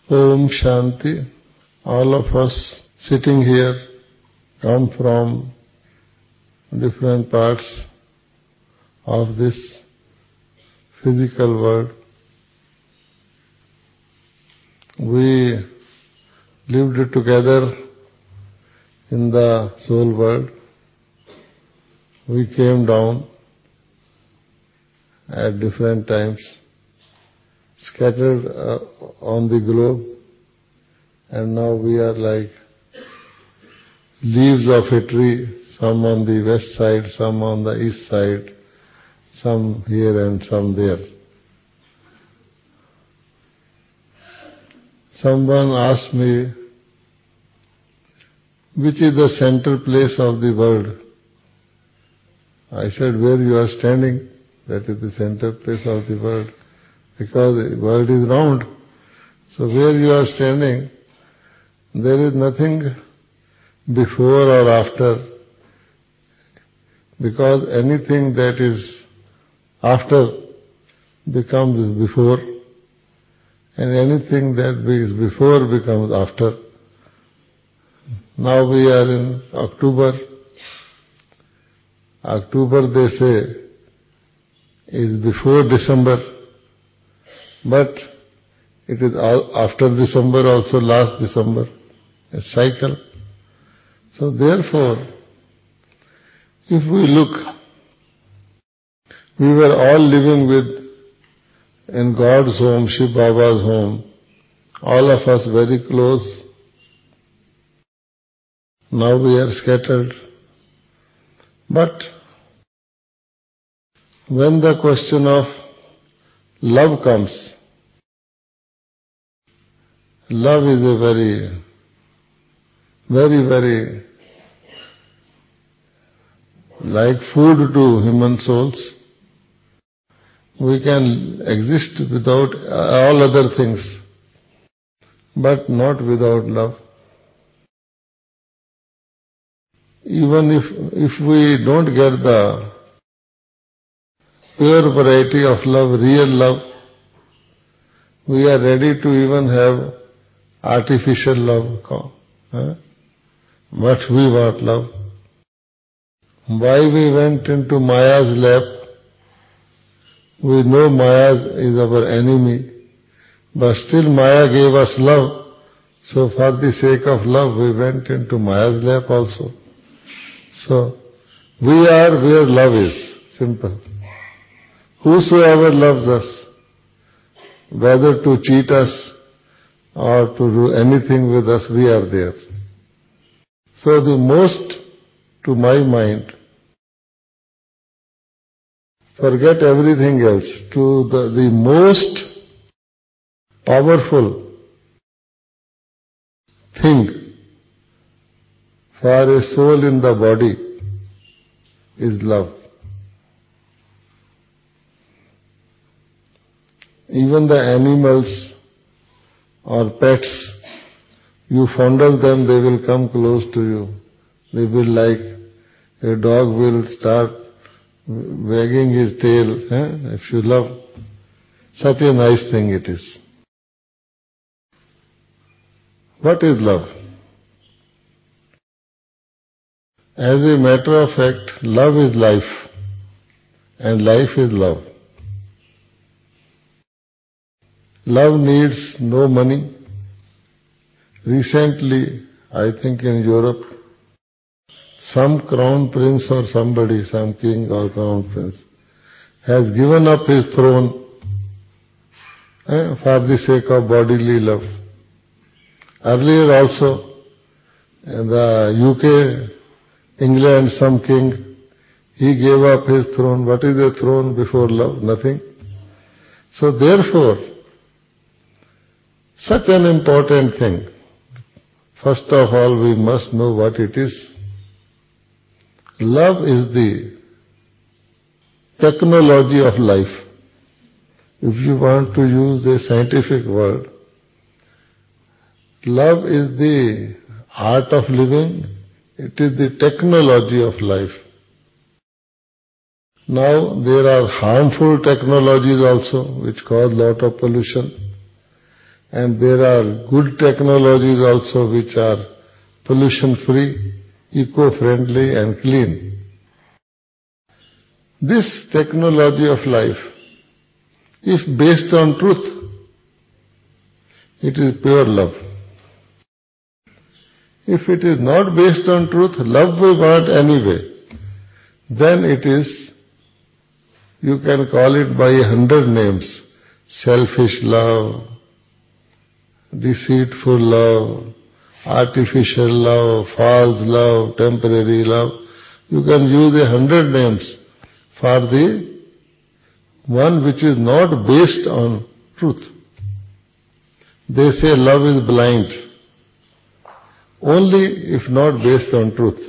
Om Shanti. All of us sitting here come from different parts of this physical world. We lived together in the soul world. We came down at different times, scattered on the globe, and now we are like leaves of a tree, some on the west side, some on the east side, some here and some there. Someone asked me, which is the center place of the world? I said, where you are standing, that is the center place of the world, because the world is round. So where you are standing, there is nothing before or after, because anything that is after becomes before, and anything that is before becomes after. Now we are in October. October, they say, is before December, but it is after December also, last December, a cycle. So therefore, if we look, we were all living in God's home, Shiv Baba's home, all of us very close. Now we are scattered. But when the question of love comes, love is a very, very, very like food to human souls. We can exist without all other things, but not without love. Even if we don't get the pure variety of love, real love, we are ready to even have artificial love. But we want love. Why we went into Maya's lap? We know Maya is our enemy, but still Maya gave us love. So for the sake of love, we went into Maya's lap also. So we are where love is. Simple. Whosoever loves us, whether to cheat us or to do anything with us, we are there. So the most, to my mind, forget everything else, to the most powerful thing for a soul in the body is love. Even the animals or pets, you fondle them, they will come close to you. They will like, a dog will start wagging his tail, if you love. Such a nice thing it is. What is love? As a matter of fact, love is life, and life is love. Love needs no money. Recently, I think in Europe, some crown prince or somebody, some king or crown prince, has given up his throne for the sake of bodily love. Earlier also, in the UK, England, some king, he gave up his throne. What is a throne before love? Nothing. So therefore, such an important thing. First of all, we must know what it is. Love is the technology of life. If you want to use a scientific word, love is the art of living. It is the technology of life. Now, there are harmful technologies also which cause lot of pollution. And there are good technologies also which are pollution-free, eco-friendly and clean. This technology of life, if based on truth, it is pure love. If it is not based on truth, love we want anyway, then it is, you can call it by 100 names. Selfish love, deceitful love, artificial love, false love, temporary love. You can use 100 names for the one which is not based on truth. They say love is blind, only if not based on truth.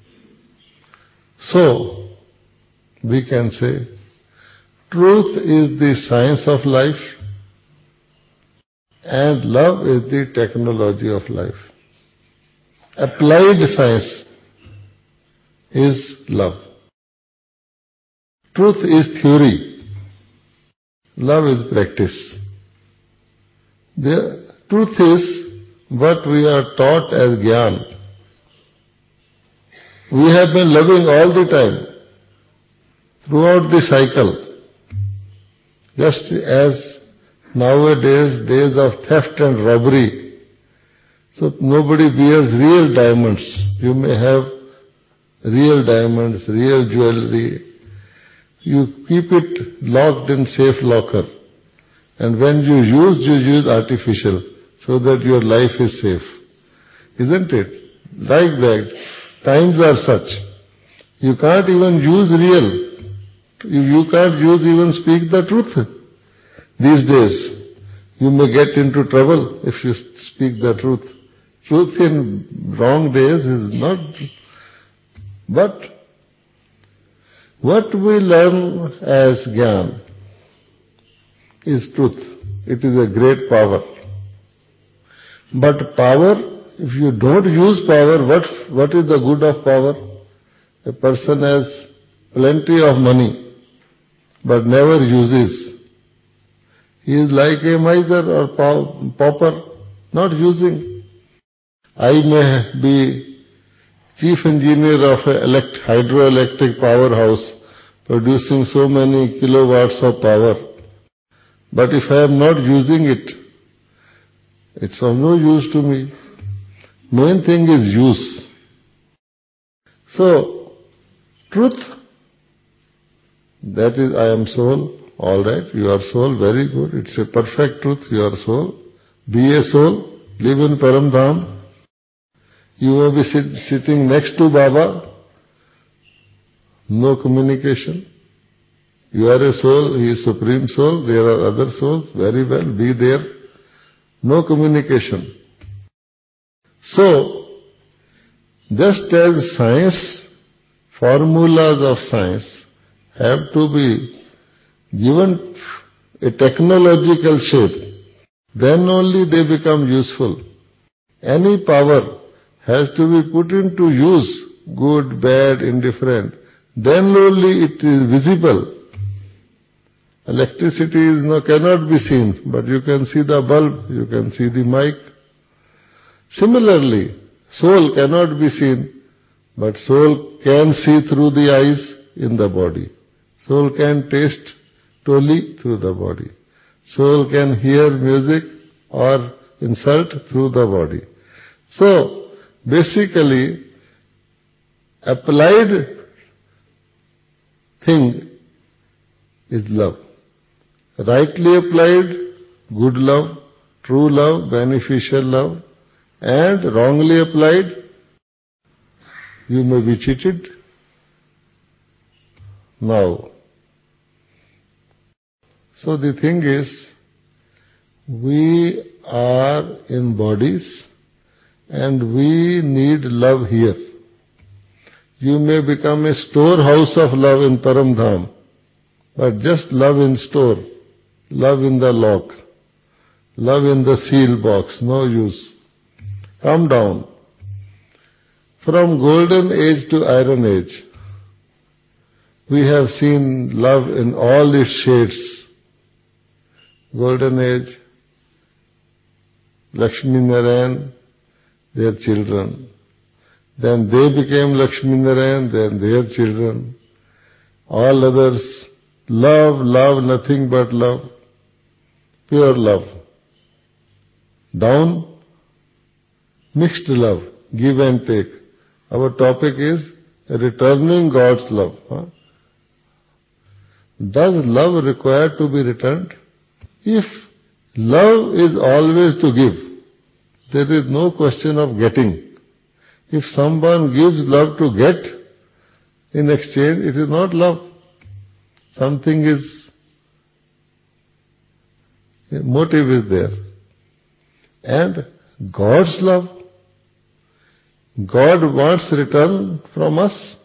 So, we can say, truth is the science of life and love is the technology of life. Applied science is love. Truth is theory. Love is practice. The truth is what we are taught as Gyan. We have been loving all the time, throughout the cycle. Just as nowadays, days of theft and robbery, so nobody wears real diamonds. You may have real diamonds, real jewelry. You keep it locked in safe locker. And when you use artificial, so that your life is safe. Isn't it? Like that, times are such. You can't even use real. You can't even speak the truth. These days, you may get into trouble if you speak the truth. Truth in wrong days is not. But what we learn as Gyan is truth. It is a great power. But power, if you don't use power, what is the good of power? A person has plenty of money, but never uses. He is like a miser or pauper, not using. I may be chief engineer of a hydroelectric powerhouse producing so many kilowatts of power. But if I am not using it, it's of no use to me. Main thing is use. So, truth, that is, I am soul. All right, you are soul, very good. It's a perfect truth, you are soul. Be a soul, live in Paramdham. You may be sitting next to Baba. No communication. You are a soul, he is supreme soul, there are other souls, very well, be there. No communication. So, just as science, formulas of science have to be given a technological shape, then only they become useful. Any power has to be put into use, good, bad, indifferent, then only it is visible. Electricity cannot be seen, but you can see the bulb, you can see the mic. Similarly, soul cannot be seen, but soul can see through the eyes in the body. Soul can taste totally through the body. Soul can hear music or insult through the body. So, basically, applied thing is love. Rightly applied, good love, true love, beneficial love, and wrongly applied, you may be cheated. Now, so the thing is, we are in bodies and we need love here. You may become a storehouse of love in Paramdham, but just love in store, love in the lock, love in the seal box, no use. Come down. From golden age to iron age, we have seen love in all its shades. Golden age, Lakshmi Narayan, their children. Then they became Lakshmi Narayan, then their children. All others, love, love, nothing but love. Pure love. Down, mixed love, give and take. Our topic is returning God's love. Does love require to be returned? If love is always to give, there is no question of getting. If someone gives love to get, in exchange, it is not love. Something is, a motive is there. And God's love, God wants return from us.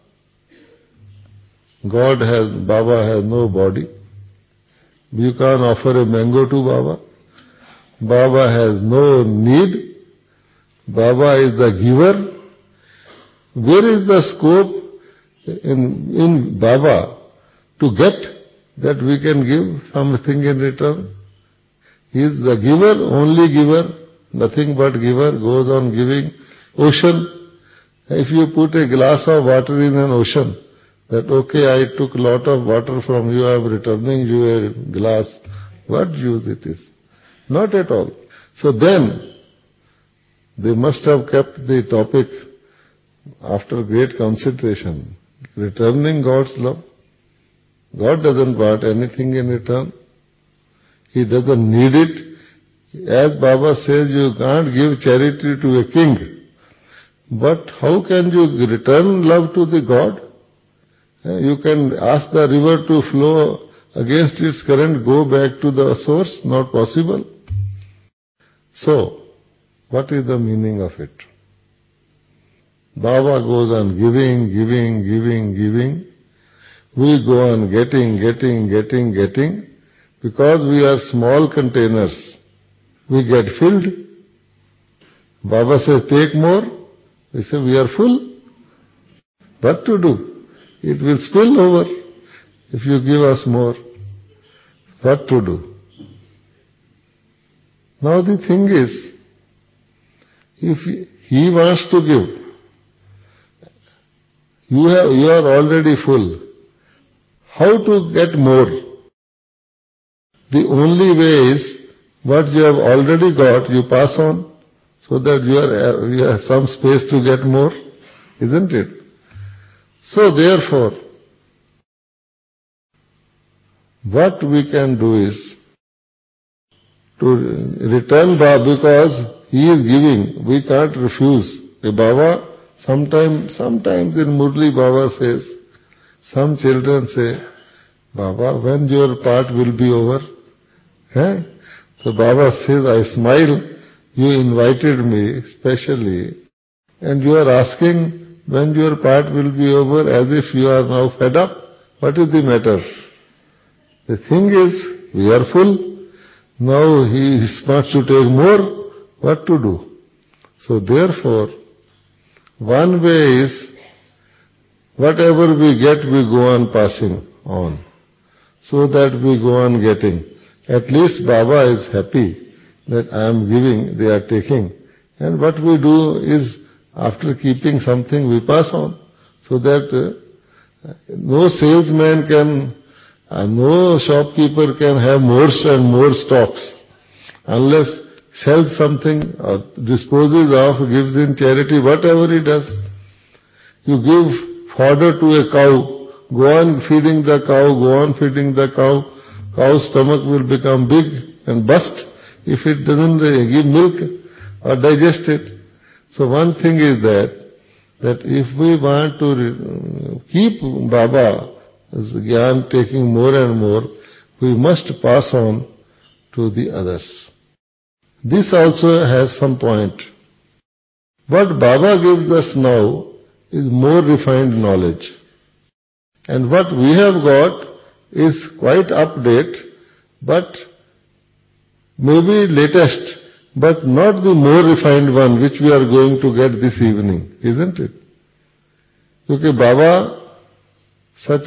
Baba has no body. You can't offer a mango to Baba. Baba has no need. Baba is the giver. Where is the scope in Baba to get that we can give something in return? He is the giver, only giver, nothing but giver, goes on giving. Ocean, if you put a glass of water in an ocean, that okay, I took a lot of water from you, I am returning you a glass, what use it is? Not at all. So then, they must have kept the topic after great consideration, returning God's love. God doesn't want anything in return. He doesn't need it. As Baba says, you can't give charity to a king. But how can you return love to the God? You can ask the river to flow against its current, go back to the source, not possible. So, what is the meaning of it? Baba goes on giving. We go on getting. Because we are small containers, we get filled. Baba says, take more. We say, we are full. What to do? It will spill over if you give us more. What to do? Now the thing is, if he wants to give, you are already full. How to get more? The only way is, what you have already got, you pass on, so that you have some space to get more, isn't it? So therefore, what we can do is to return Baba, because he is giving, we can't refuse. Baba, sometimes in Murli Baba says, some children say, Baba, when your part will be over? So Baba says, I smile, you invited me specially, and you are asking when your part will be over as if you are now fed up. What is the matter? The thing is, we are full. Now he wants to take more. What to do? So therefore, one way is, whatever we get, we go on passing on, so that we go on getting. At least Baba is happy that I am giving, they are taking. And what we do is, after keeping something, we pass on, so that no salesman can, no shopkeeper can have more and more stocks, unless sells something or disposes of, gives in charity, whatever he does. You give fodder to a cow, go on feeding the cow, cow's stomach will become big and bust if it doesn't give milk or digest it. So one thing is that if we want to keep Baba's Gyan taking more and more, we must pass on to the others. This also has some point. What Baba gives us now is more refined knowledge. And what we have got is quite update, but maybe latest, but not the more refined one which we are going to get this evening, isn't it? Because Baba, such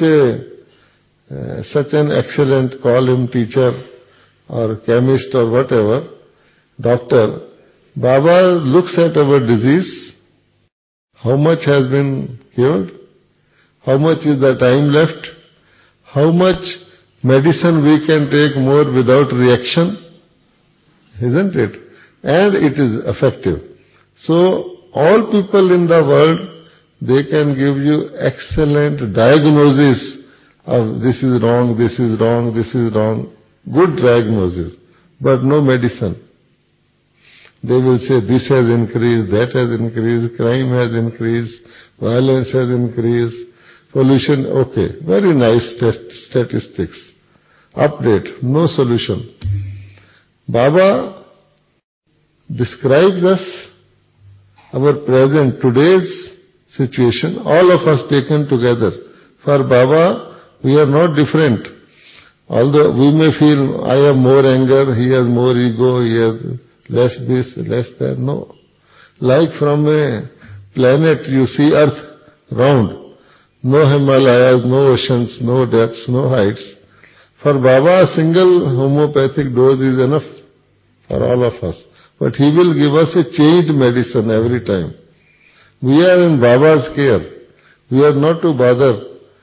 an excellent, call him teacher or chemist or whatever, doctor, Baba looks at our disease, how much has been cured, how much is the time left, how much medicine we can take more without reaction, isn't it? And it is effective. So, all people in the world, they can give you excellent diagnosis of this is wrong, this is wrong, this is wrong. Good diagnosis, but no medicine. They will say this has increased, that has increased, crime has increased, violence has increased, pollution, okay. Very nice statistics. Update, no solution. Baba describes us, our present, today's situation, all of us taken together. For Baba, we are not different. Although we may feel, I have more anger, he has more ego, he has less this, less that. No. Like from a planet, you see Earth round. No Himalayas, no oceans, no depths, no heights. For Baba, a single homeopathic dose is enough for all of us. But he will give us a changed medicine every time. We are in Baba's care. We are not to bother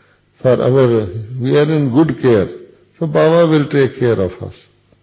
we are in good care. So Baba will take care of us.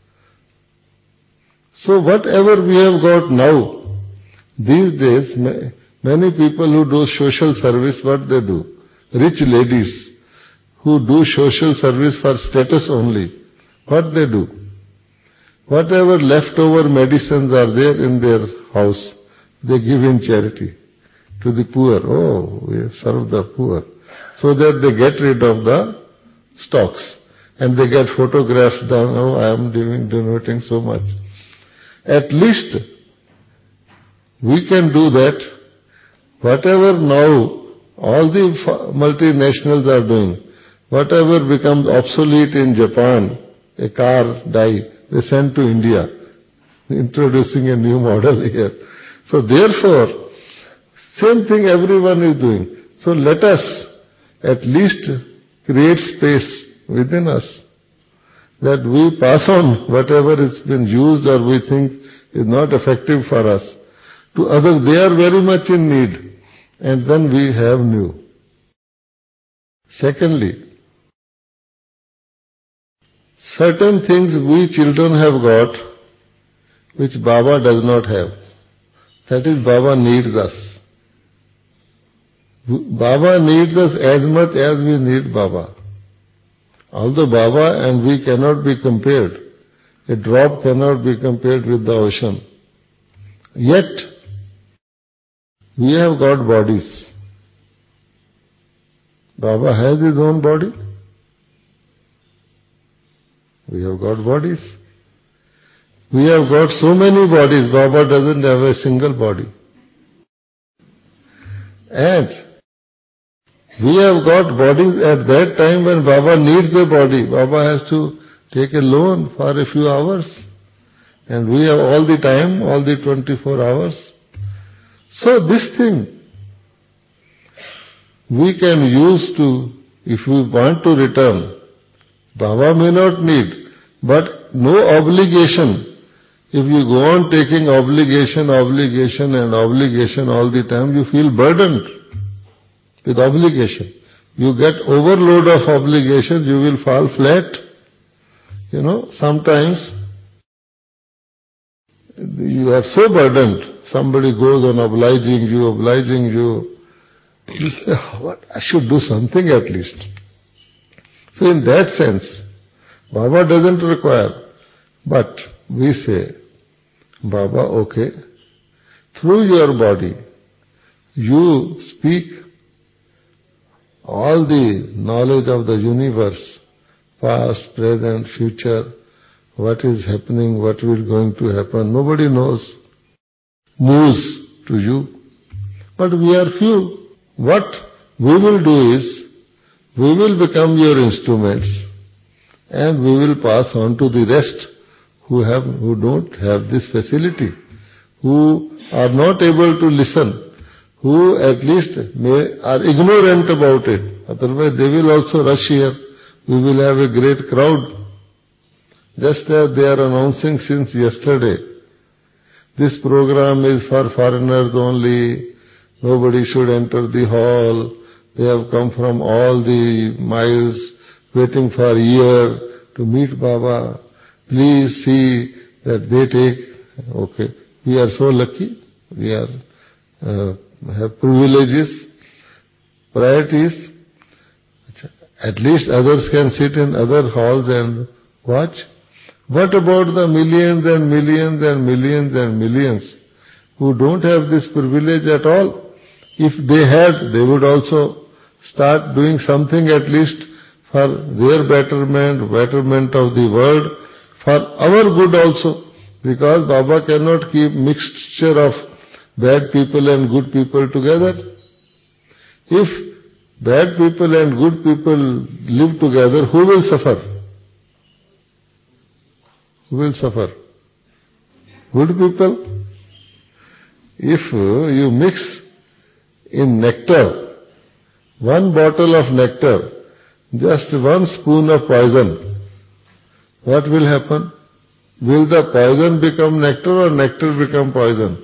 So whatever we have got now, these days, many people who do social service, what they do? Rich ladies who do social service for status only, what they do? Whatever leftover medicines are there in their house, they give in charity to the poor. Oh, we have served the poor. So that they get rid of the stocks. And they get photographs done, oh, I am donating so much. At least we can do that. Whatever now all the multinationals are doing, whatever becomes obsolete in Japan, a car die, they send to India, introducing a new model here. So therefore, same thing everyone is doing. So let us at least create space within us, that we pass on whatever has been used or we think is not effective for us to others. They are very much in need, and then we have new. Secondly, certain things we children have got which Baba does not have. That is, Baba needs us. Baba needs us as much as we need Baba. Although Baba and we cannot be compared, a drop cannot be compared with the ocean. Yet, we have got bodies. Baba has his own body. We have got bodies. We have got so many bodies, Baba doesn't have a single body. And we have got bodies at that time when Baba needs a body. Baba has to take a loan for a few hours. And we have all the time, all the 24 hours. So this thing, we can use to, if we want to return. Baba may not need, but no obligation. If you go on taking obligation all the time, you feel burdened with obligation. You get overload of obligations, you will fall flat. Sometimes you are so burdened, somebody goes on obliging you. You say, what? I should do something at least. So in that sense, Baba doesn't require. But we say, Baba, okay, through your body, you speak all the knowledge of the universe, past, present, future, what is happening, what is going to happen. Nobody knows news to you. But we are few. What we will do is, we will become your instruments and we will pass on to the rest who don't have this facility, who are not able to listen, who at least are ignorant about it. Otherwise they will also rush here. We will have a great crowd. Just as they are announcing since yesterday, this program is for foreigners only, nobody should enter the hall, they have come from all the miles, waiting for a year to meet Baba, please see that they take, okay, we are so lucky, we are have privileges, priorities, at least others can sit in other halls and watch. What about the millions and millions and millions and millions who don't have this privilege at all? If they had, they would also start doing something at least for their betterment of the world, for our good also, because Baba cannot keep mixture of bad people and good people together. If bad people and good people live together, who will suffer? Who will suffer? Good people. If you mix in nectar, one bottle of nectar, just one spoon of poison, what will happen? Will the poison become nectar or nectar become poison?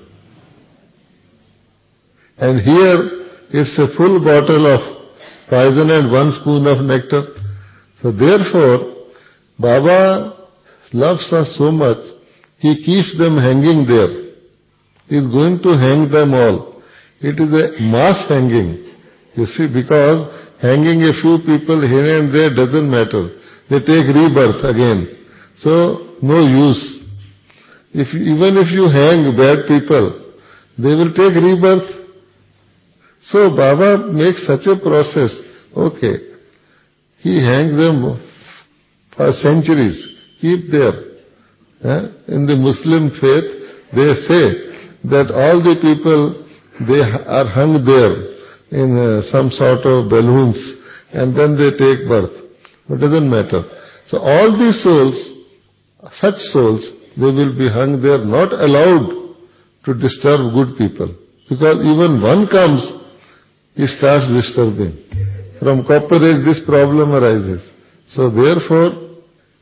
And here it's a full bottle of poison and one spoon of nectar. So therefore, Baba loves us so much, he keeps them hanging there. He is going to hang them all. It is a mass hanging. You see, because hanging a few people here and there doesn't matter. They take rebirth again. So, no use. Even if you hang bad people, they will take rebirth. So Baba makes such a process. Okay, he hangs them for centuries. Keep there. In the Muslim faith, they say that all the people, they are hung there in some sort of balloons, and then they take birth. It doesn't matter. So all these souls, such souls, they will be hung there, not allowed to disturb good people. Because even one comes, he starts disturbing. From copper age this problem arises. So therefore,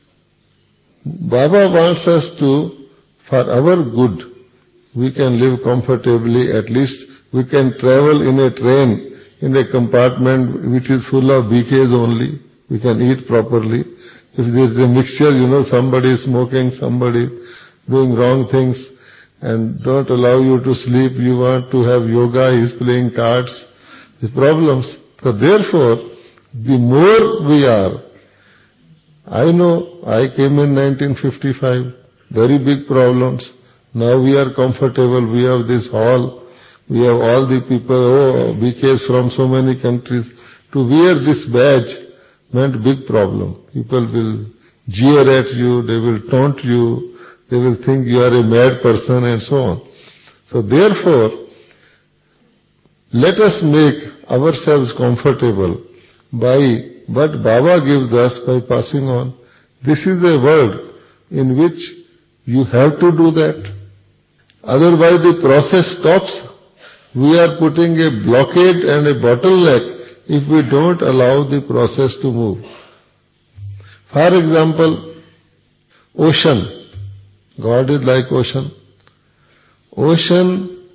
Baba wants us to, for our good, we can live comfortably, at least we can travel in a train, in a compartment which is full of BKs only, we can eat properly. If there is a mixture, somebody is smoking, somebody doing wrong things, and don't allow you to sleep, you want to have yoga, he is playing cards, the problems. So therefore, the more we are, I know I came in 1955, very big problems. Now we are comfortable, we have this hall, we have all the people, BKs from so many countries. To wear this badge meant big problem. People will jeer at you, they will taunt you, they will think you are a mad person and so on. So therefore, let us make ourselves comfortable by what Baba gives us by passing on. This is a world in which you have to do that. Otherwise the process stops. We are putting a blockade and a bottleneck if we don't allow the process to move. For example, ocean. God is like ocean. Ocean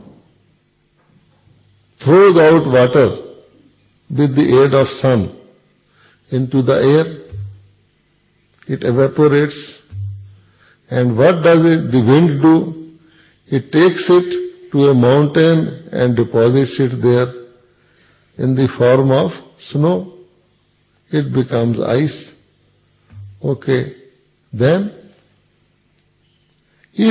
throws out water with the aid of sun into the air. It evaporates. And what does the wind do? It takes it to a mountain and deposits it there in the form of snow. It becomes ice. Okay. Then, if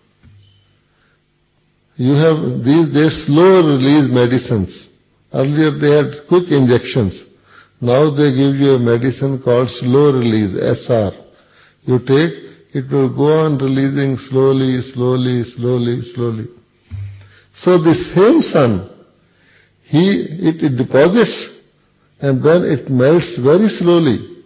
you have these days slow release medicines. Earlier they had quick injections. Now they give you a medicine called slow release, SR. You take, it will go on releasing slowly, slowly, slowly, slowly. So the same sun, it deposits and then it melts very slowly,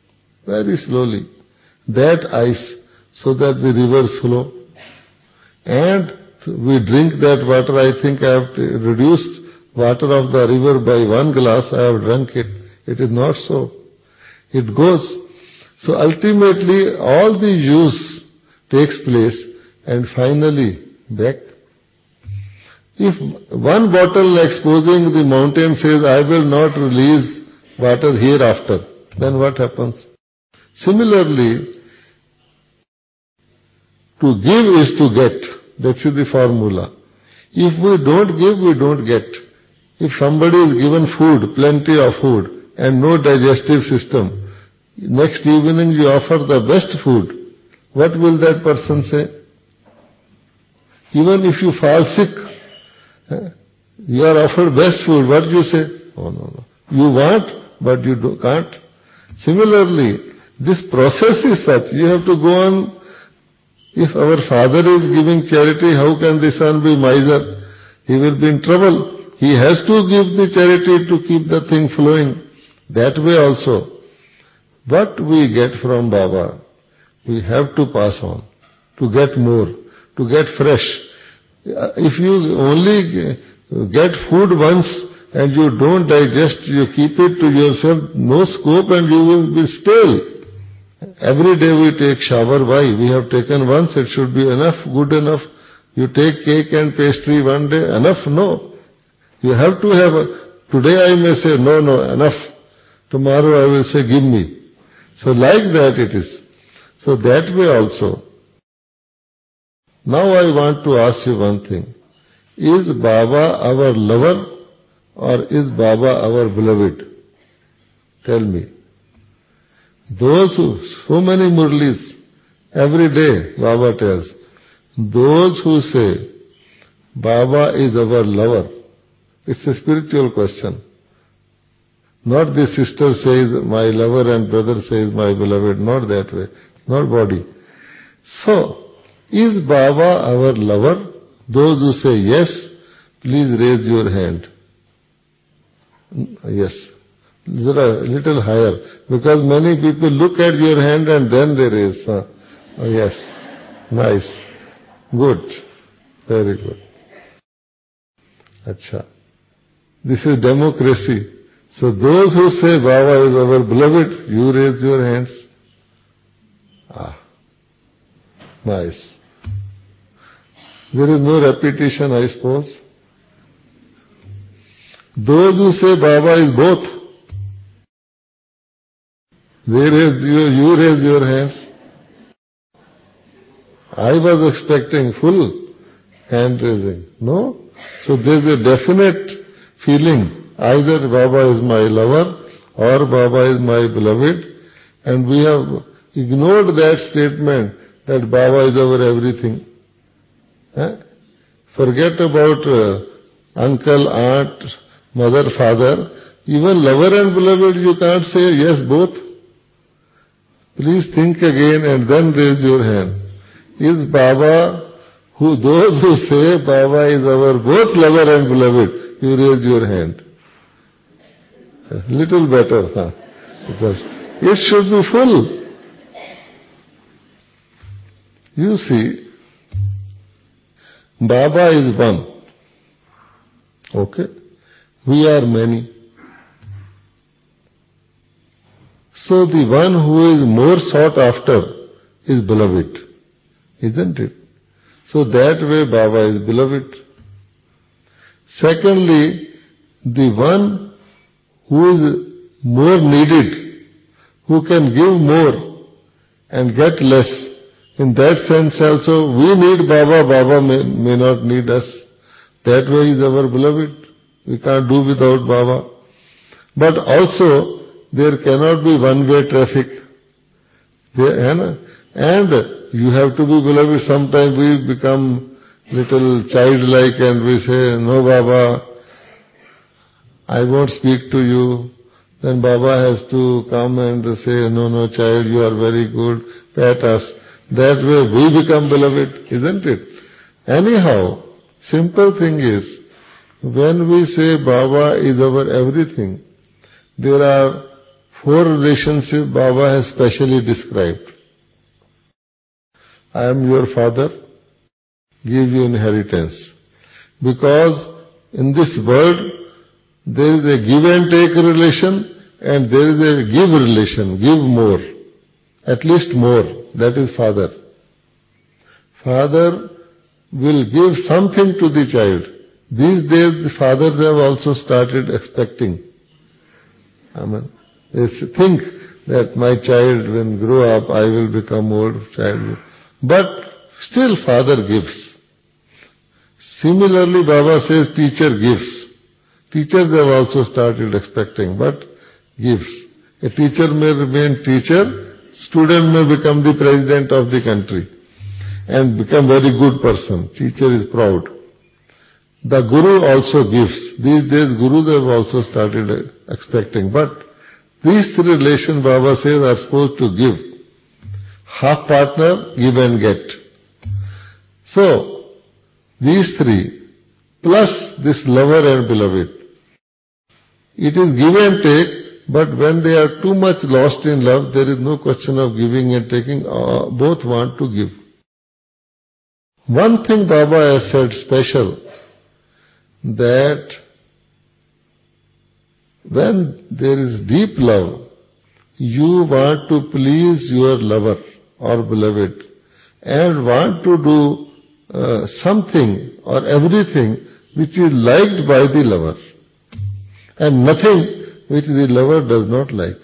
that ice, so that the rivers flow. And we drink that water. I think I have reduced water of the river by 1 glass, I have drunk it. It is not so. It goes. So ultimately all the use takes place, and finally back. If one bottle exposing the mountain says, I will not release water hereafter, then what happens? Similarly, to give is to get. That is the formula. If we don't give, we don't get. If somebody is given food, plenty of food, and no digestive system, next evening you offer the best food, what will that person say? Even if you fall sick, you are offered best food, what do you say? Oh, no. You want, but you can't. Similarly, this process is such, you have to go on. If our father is giving charity, how can the son be miser? He will be in trouble. He has to give the charity to keep the thing flowing. That way also. What we get from Baba, we have to pass on, to get more, to get fresh. If you only get food once and you don't digest, you keep it to yourself, no scope and you will be stale. Every day we take shower. Why? We have taken once, it should be enough, good enough. You take cake and pastry one day, enough? No. You have to have today I may say, no, enough. Tomorrow I will say, give me. So like that it is. So that way also. Now I want to ask you one thing. Is Baba our lover or is Baba our beloved? Tell me. Those who, so many Murlis, every day Baba tells, those who say Baba is our lover, it's a spiritual question. Not the sister says my lover and brother says my beloved, not that way, not body. So, is Baba our lover? Those who say yes, please raise your hand. Yes. A little higher, because many people look at your hand and then they raise. Oh, yes, nice, good, very good. Acha. This is democracy. So those who say Baba is our beloved, you raise your hands. Nice. There is no repetition, I suppose. Those who say Baba is both, you raise your hands. I was expecting full hand raising. No? So there is a definite feeling. Either Baba is my lover or Baba is my beloved. And we have ignored that statement that Baba is our everything. Forget about uncle, aunt, mother, father. Even lover and beloved you can't say yes both. Please think again and then raise your hand. Is Baba, those who say Baba is our both lover and beloved, you raise your hand. Little better, huh? It should be full. You see, Baba is one. Okay? We are many. So the one who is more sought after is beloved, isn't it? So that way Baba is beloved. Secondly, the one who is more needed, who can give more and get less, in that sense also we need Baba, Baba may not need us. That way is our beloved. We can't do without Baba. But also, there cannot be one-way traffic. And you have to be beloved. Sometimes we become little childlike and we say, no Baba, I won't speak to you. Then Baba has to come and say, no child, you are very good, pat us. That way we become beloved, isn't it? Anyhow, simple thing is, when we say Baba is our everything, there are 4 relationships Baba has specially described. I am your father, give you inheritance. Because in this world, there is a give and take relation and there is a give relation, give more, at least more, that is father. Father will give something to the child. These days the fathers have also started expecting. They think that my child when grow up I will become old child. But still father gives. Similarly Baba says teacher gives. Teachers have also started expecting but gives. A teacher may remain teacher, student may become the president of the country and become very good person. Teacher is proud. The Guru also gives. These days Gurus have also started expecting. But these three relations, Baba says, are supposed to give. Half partner, give and get. So, these three, plus this lover and beloved. It is give and take, but when they are too much lost in love, there is no question of giving and taking. Both want to give. One thing Baba has said special, that when there is deep love, you want to please your lover or beloved and want to do something or everything which is liked by the lover and nothing which the lover does not like.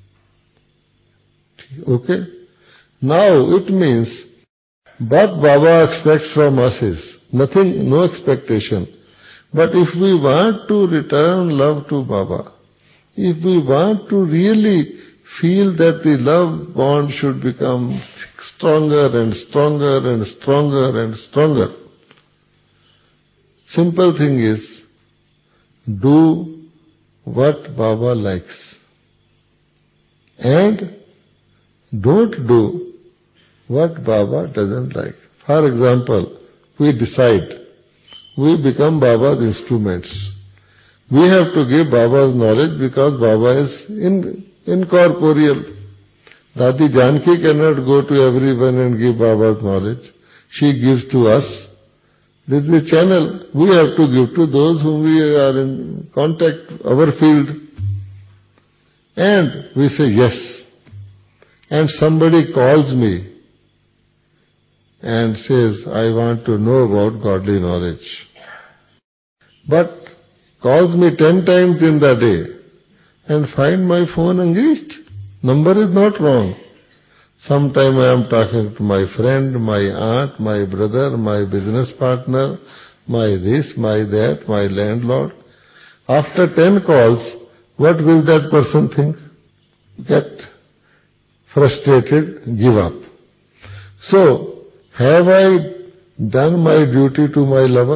Okay? Now it means what Baba expects from us is nothing, no expectation. But if we want to return love to Baba, if we want to really feel that the love bond should become stronger and stronger and stronger and stronger, simple thing is, do what Baba likes. And don't do what Baba doesn't like. For example, we decide, we become Baba's instruments. We have to give Baba's knowledge because Baba is incorporeal. Dadi Janki cannot go to everyone and give Baba's knowledge. She gives to us. This is a channel. We have to give to those whom we are in contact, our field. And we say yes. And somebody calls me and says, I want to know about godly knowledge. But calls me 10 times in the day and find my phone engaged. Number is not wrong. Sometime I am talking to my friend, my aunt, my brother, my business partner, my this, my that, my landlord. After 10 calls, what will that person think? Get frustrated, give up. So, have I done my duty to my lover?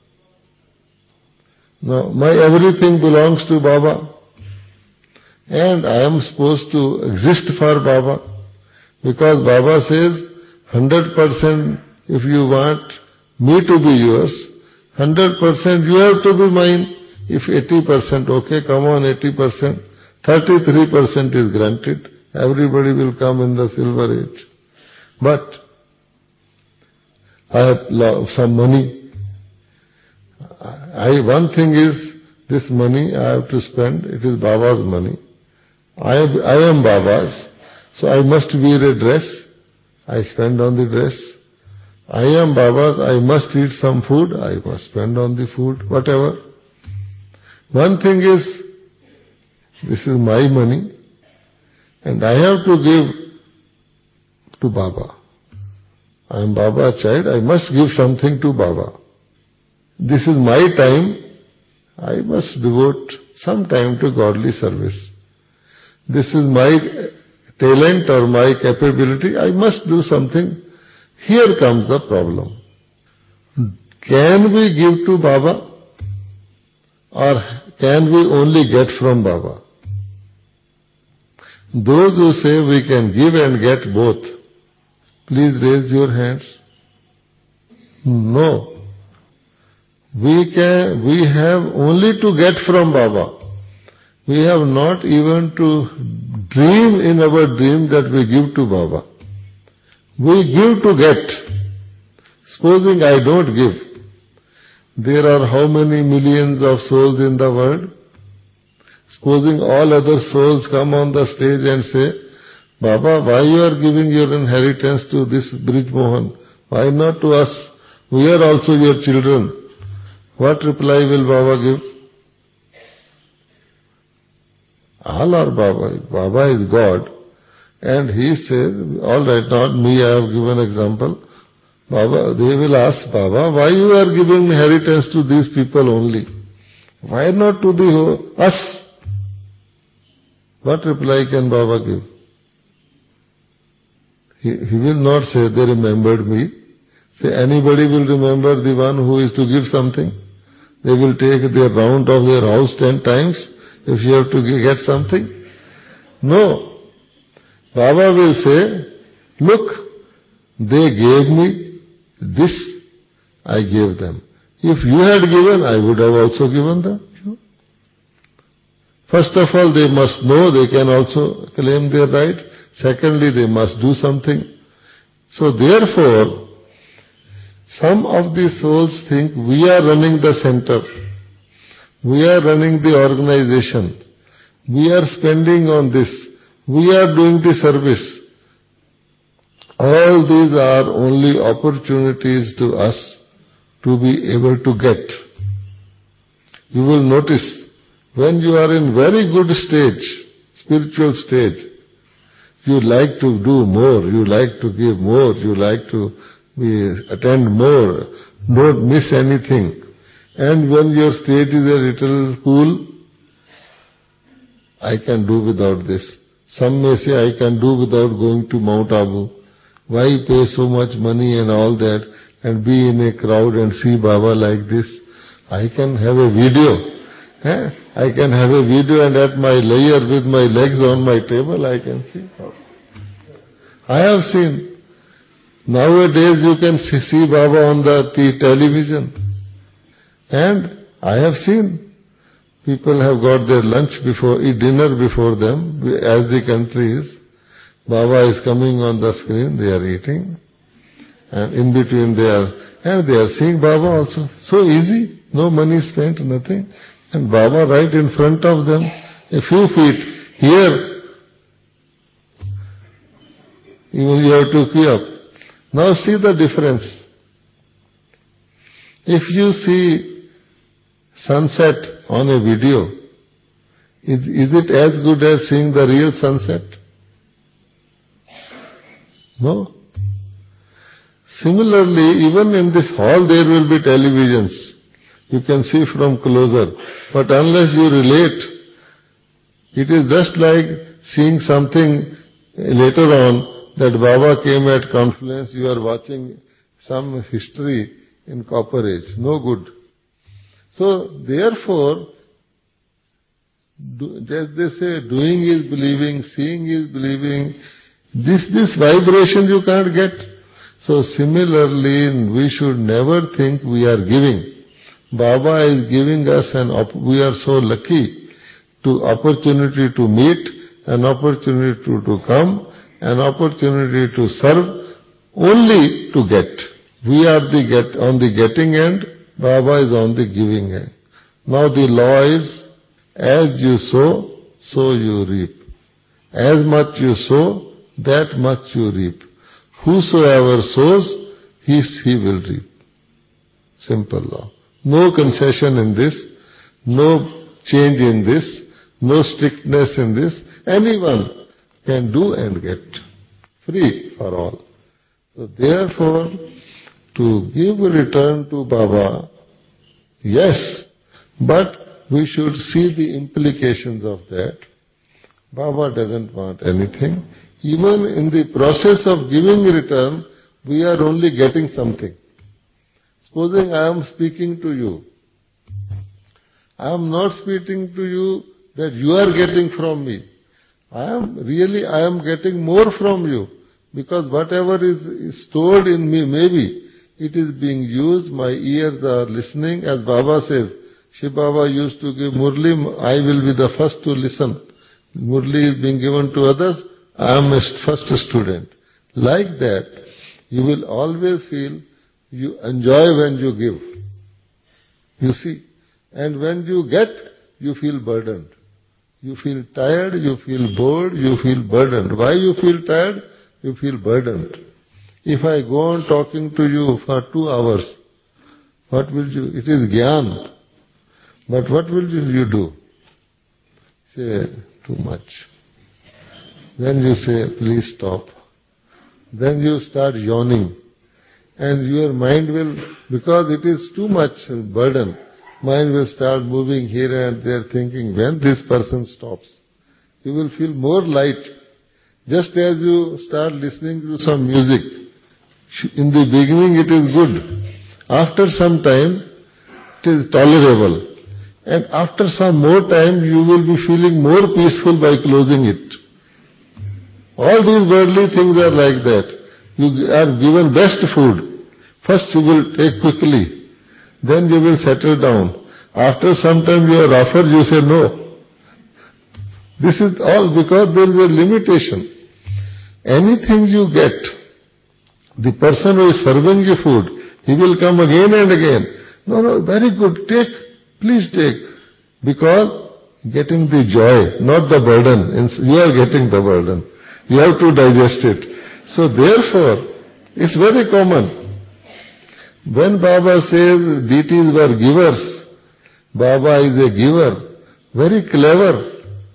No, my everything belongs to Baba. And I am supposed to exist for Baba. Because Baba says, 100% if you want me to be yours, 100% you have to be mine. If 80%, okay, come on 80%. 33% is granted. Everybody will come in the silver age. But I have some money. One thing is, this money I have to spend, it is Baba's money. I am Baba's, so I must wear a dress. I spend on the dress. I am Baba's, I must eat some food. I must spend on the food, whatever. One thing is, this is my money, and I have to give to Baba. I am Baba's child, I must give something to Baba. This is my time, I must devote some time to godly service. This is my talent or my capability, I must do something. Here comes the problem. Can we give to Baba or can we only get from Baba? Those who say we can give and get both, please raise your hands. No. We have only to get from Baba. We have not even to dream in our dream that we give to Baba. We give to get. Supposing I don't give, there are how many millions of souls in the world? Supposing all other souls come on the stage and say, Baba, why you are giving your inheritance to this Brij Mohan? Why not to us? We are also your children. What reply will Baba give? All are Baba. Baba is God. And he says, all right, not me, I have given example. Baba, they will ask, Baba, why you are giving inheritance to these people only? Why not to us? What reply can Baba give? He will not say, they remembered me. Say, anybody will remember the one who is to give something? They will take their round of their house 10 times if you have to get something? No. Baba will say, look, they gave me this, I gave them. If you had given, I would have also given them. First of all, they must know they can also claim their right. Secondly, they must do something. So therefore, some of the souls think we are running the center. We are running the organization. We are spending on this. We are doing the service. All these are only opportunities to us to be able to get. You will notice, when you are in very good stage, spiritual stage, you like to do more, you like to give more, you like to attend more, don't miss anything. And when your state is a little cool, I can do without this. Some may say, I can do without going to Mount Abu. Why pay so much money and all that and be in a crowd and see Baba like this? I can have a video. I can have a video and at my layer with my legs on my table I can see. I have seen. Nowadays you can see Baba on the television. And I have seen. People have got their lunch before, dinner before them, as the country is. Baba is coming on the screen, they are eating. And in between they are seeing Baba also. So easy, no money spent, nothing. And Baba right in front of them, a few feet. Here, you have to queue up. Now see the difference. If you see sunset on a video, is it as good as seeing the real sunset? No. Similarly, even in this hall there will be televisions. You can see from closer. But unless you relate, it is just like seeing something later on that Baba came at Confluence, you are watching some history in Copper Age. No good. So, therefore, as they say, doing is believing, seeing is believing. This vibration you can't get. So similarly, we should never think we are giving. Baba is giving us we are so lucky to opportunity to meet, an opportunity to come, an opportunity to serve, only to get. We are on the getting end, Baba is on the giving end. Now the law is, as you sow, so you reap. As much you sow, that much you reap. Whosoever sows, he will reap. Simple law. No concession in this, no change in this, no strictness in this. Anyone can do and get. Free for all. So therefore, to give return to Baba, yes, but we should see the implications of that. Baba doesn't want anything. Even in the process of giving return, we are only getting something. Supposing I am speaking to you. I am not speaking to you that you are getting from me. I am getting more from you. Because whatever is stored in me, maybe it is being used, my ears are listening. As Baba says, Shiv Baba used to give Murli, I will be the first to listen. Murli is being given to others, I am a first student. Like that, you will always feel you enjoy when you give. You see. And when you get, you feel burdened. You feel tired, you feel bored, you feel burdened. Why you feel tired? You feel burdened. If I go on talking to you for 2 hours, what will you? It is Gyan. But what will you do? Say, too much. Then you say, please stop. Then you start yawning. And your mind will, because it is too much burden, mind will start moving here and there thinking, when this person stops, you will feel more light. Just as you start listening to some music, in the beginning it is good. After some time, it is tolerable. And after some more time, you will be feeling more peaceful by closing it. All these worldly things are like that. You are given best food. First you will take quickly. Then you will settle down. After some time you are offered, you say no. This is all because there is a limitation. Anything you get, the person who is serving you food, he will come again and again. No, very good, take, please take. Because getting the joy, not the burden. You are getting the burden. You have to digest it. So therefore, it's very common. When Baba says deities were givers, Baba is a giver, very clever.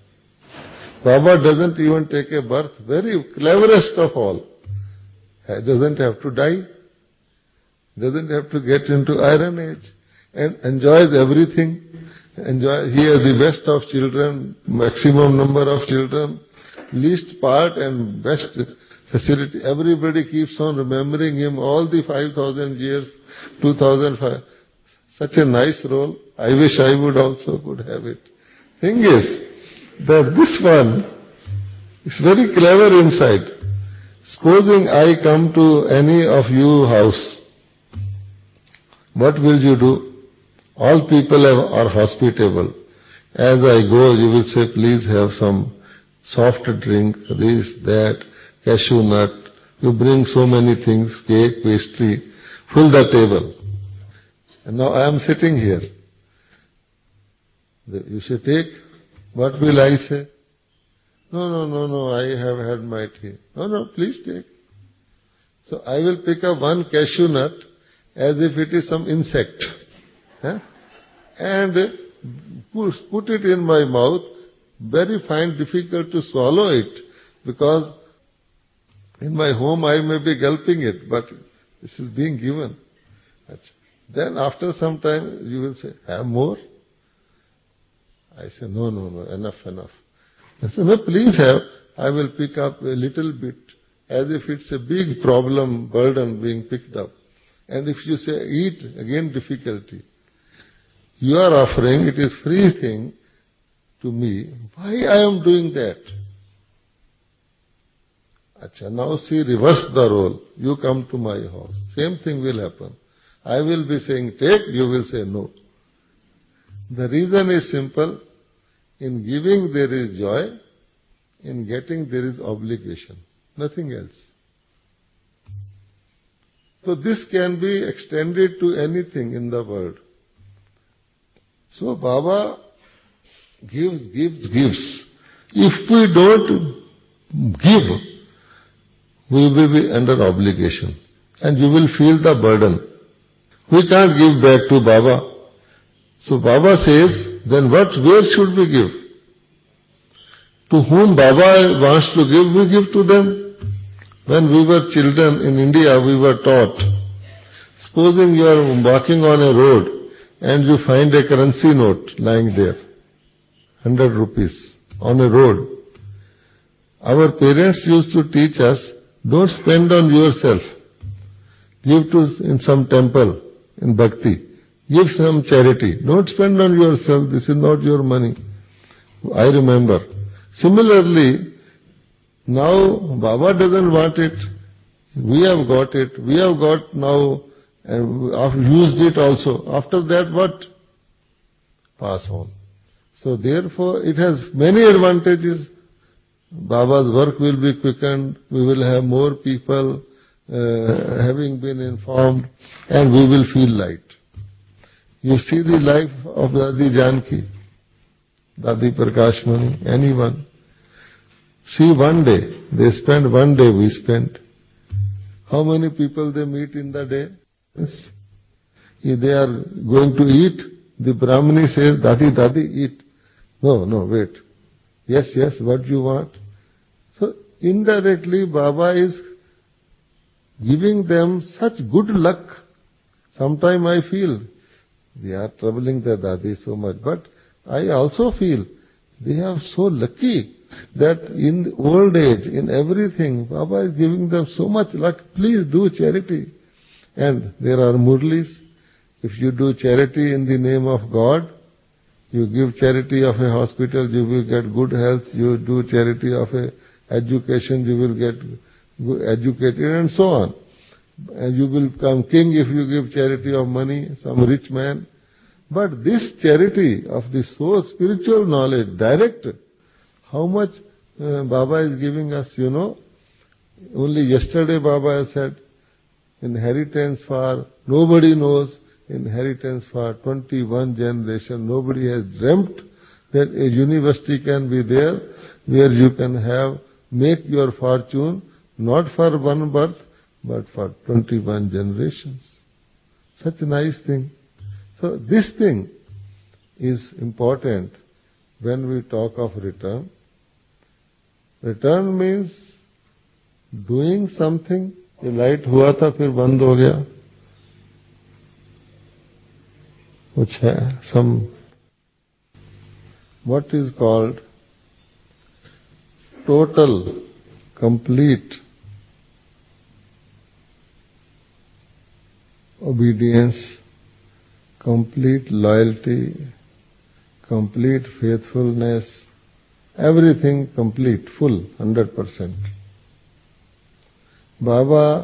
Baba doesn't even take a birth, very cleverest of all. He doesn't have to die, doesn't have to get into Iron Age, and enjoys everything. He has the best of children, maximum number of children, least part and best facility. Everybody keeps on remembering him all the 5,000 years, 2005. Such a nice role. I wish I would also could have it. Thing is that this one is very clever inside. Supposing I come to any of you house, what will you do? All people are hospitable. As I go, you will say, please have some soft drink, this, that, cashew nut. You bring so many things, cake, pastry, fill the table. And now I am sitting here. You say, take. What will I say? No, I have had my tea. No, please take. So I will pick up one cashew nut as if it is some insect. And put it in my mouth. Very fine, difficult to swallow it, because in my home I may be gulping it, but this is being given. Then after some time you will say, have more? I say, no, enough. I say, no, please have. I will pick up a little bit, as if it's a big problem, burden being picked up. And if you say, eat, again difficulty. You are offering, it is free thing to me. Why I am doing that? Now see, reverse the role. You come to my house. Same thing will happen. I will be saying take, you will say no. The reason is simple. In giving there is joy. In getting there is obligation. Nothing else. So this can be extended to anything in the world. So Baba gives. If we don't give, we will be under obligation. And you will feel the burden. We can't give back to Baba. So Baba says, then where should we give? To whom Baba wants to give, we give to them. When we were children in India, we were taught, supposing you are walking on a road and you find a currency note lying there, 100 rupees on a road. Our parents used to teach us, don't spend on yourself. Give in some temple, in bhakti. Give some charity. Don't spend on yourself. This is not your money. I remember. Similarly, now Baba doesn't want it. We have got it. We have got now, used it also. After that, what? Pass on. So therefore, it has many advantages. Baba's work will be quickened. We will have more people having been informed, and we will feel light. You see the life of Dadi Janki, Dadi Prakashmani, anyone. See one day, they spend one day, we spend. How many people they meet in the day? Yes. If they are going to eat, the Brahmani says, Dadi, Dadi, eat. No, wait. Yes, what you want? So indirectly Baba is giving them such good luck. Sometimes I feel they are troubling the Dadi so much, but I also feel they are so lucky that in old age, in everything, Baba is giving them so much luck. Please do charity. And there are Murlis. If you do charity in the name of God, you give charity of a hospital, you will get good health. You do charity of a education, you will get good educated, and so on. And you will become king if you give charity of money, some rich man. But this charity of the soul, spiritual knowledge, direct, how much Baba is giving us, Only yesterday Baba has said, inheritance for, nobody knows, inheritance for 21 generation. Nobody has dreamt that a university can be there where you can make your fortune not for one birth, but for 21 generations. Such a nice thing. So this thing is important when we talk of return. Return means doing something. ये light हुआ था फिर बंद हो गया. कुछ है, some what is called total, complete obedience, complete loyalty, complete faithfulness, everything complete, full, 100%. Baba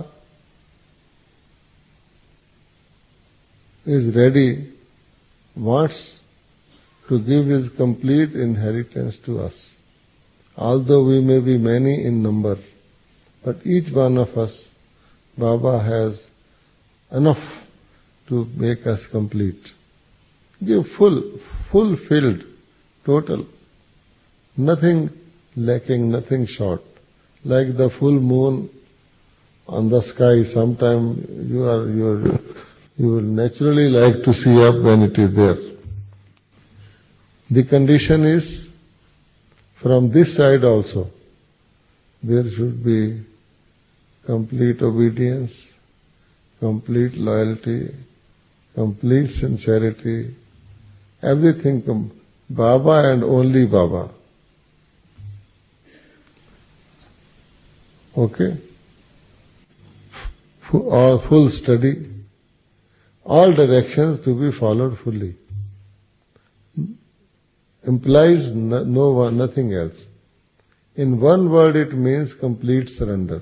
is ready, wants to give his complete inheritance to us. Although we may be many in number, but each one of us, Baba has enough to make us complete. Give fulfilled, total. Nothing lacking, nothing short. Like the full moon on the sky, sometime you will naturally like to see up when it is there. The condition is, from this side also, there should be complete obedience, complete loyalty, complete sincerity, everything, Baba and only Baba. Okay? Full study, all directions to be followed fully. Implies nothing else. In one word it means complete surrender.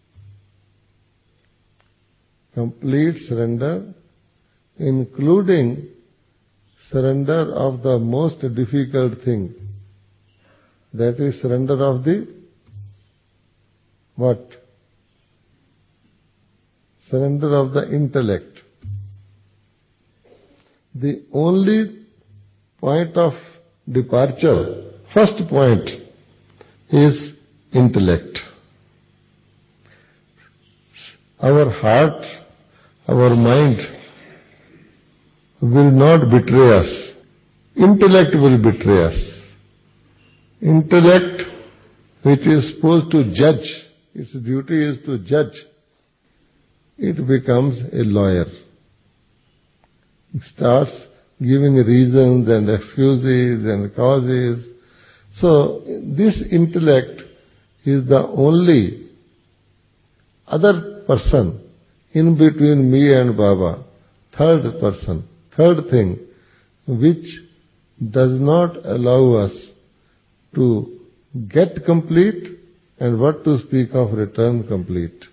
Complete surrender, including surrender of the most difficult thing. That is surrender of the what? Surrender of the intellect. The only point of departure, first point, is intellect. Our heart, our mind will not betray us. Intellect will betray us. Intellect, which is supposed to judge, its duty is to judge, it becomes a lawyer. It starts giving reasons and excuses and causes. So this intellect is the only other person in between me and Baba, third person, third thing, which does not allow us to get complete and what to speak of return complete.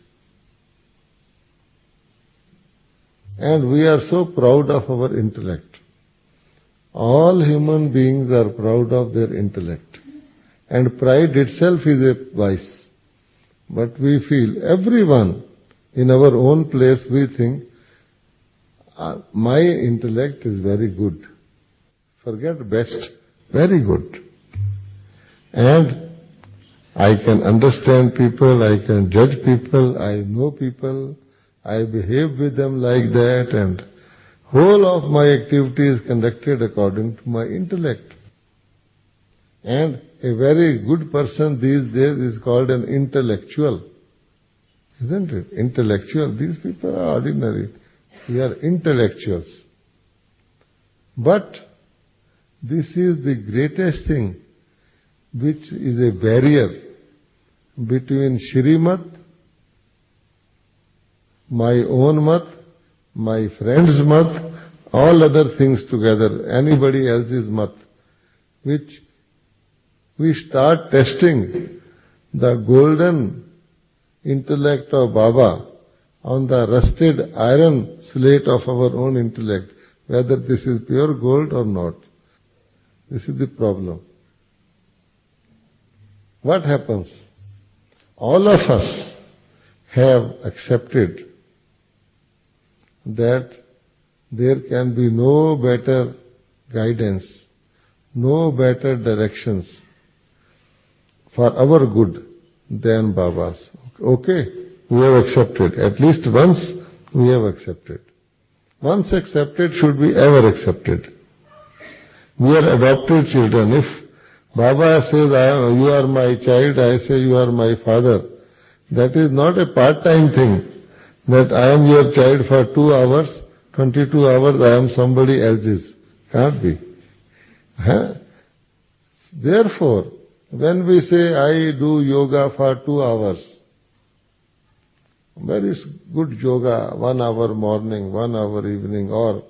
And we are so proud of our intellect. All human beings are proud of their intellect. And pride itself is a vice. But we feel, everyone in our own place, we think, my intellect is very good. Forget best, very good. And I can understand people, I can judge people, I know people, I behave with them like that, and whole of my activity is conducted according to my intellect. And a very good person these days is called an intellectual. Isn't it? Intellectual. These people are ordinary. We are intellectuals. But this is the greatest thing which is a barrier between Shrimat, my own mat, my friend's mat, all other things together, anybody else's mat, which we start testing the golden intellect of Baba on the rusted iron slate of our own intellect, whether this is pure gold or not. This is the problem. What happens? All of us have accepted that there can be no better guidance, no better directions for our good than Baba's. Okay, we have accepted. At least once we have accepted. Once accepted should be ever accepted. We are adopted children. If Baba says, you are my child, I say you are my father, that is not a part-time thing, that I am your child for 2 hours, 22 hours I am somebody else's. Can't be. Therefore, when we say, I do yoga for 2 hours, very good yoga, 1 hour morning, 1 hour evening, or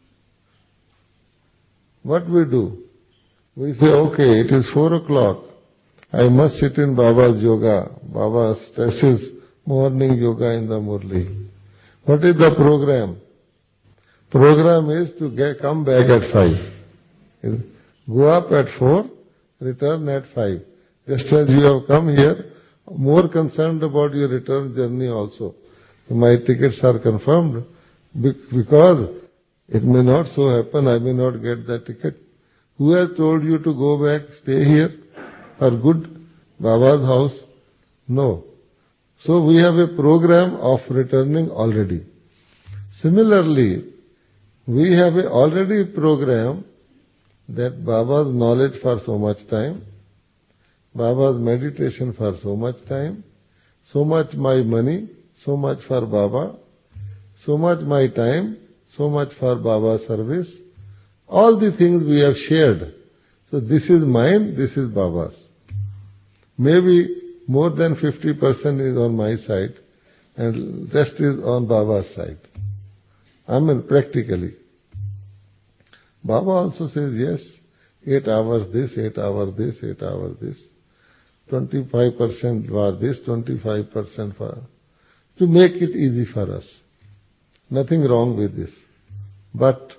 what we do? We say, okay, it is 4 o'clock. I must sit in Baba's yoga. Baba stresses morning yoga in the Murli. What is the program? Program is to come back at 5. Go up at 4, return at 5. Just as you have come here, more concerned about your return journey also. My tickets are confirmed because it may not so happen, I may not get the ticket. Who has told you to go back, stay here for good? Baba's house? No. So we have a program of returning already. Similarly, we have already program that Baba's knowledge for so much time, Baba's meditation for so much time, so much my money, so much for Baba, so much my time, so much for Baba's service. All the things we have shared. So this is mine, this is Baba's. Maybe more than 50% is on my side and rest is on Baba's side. I mean practically. Baba also says, yes, 8 hours this, 8 hours this, 8 hours this. 25% for this, 25% for... To make it easy for us. Nothing wrong with this. But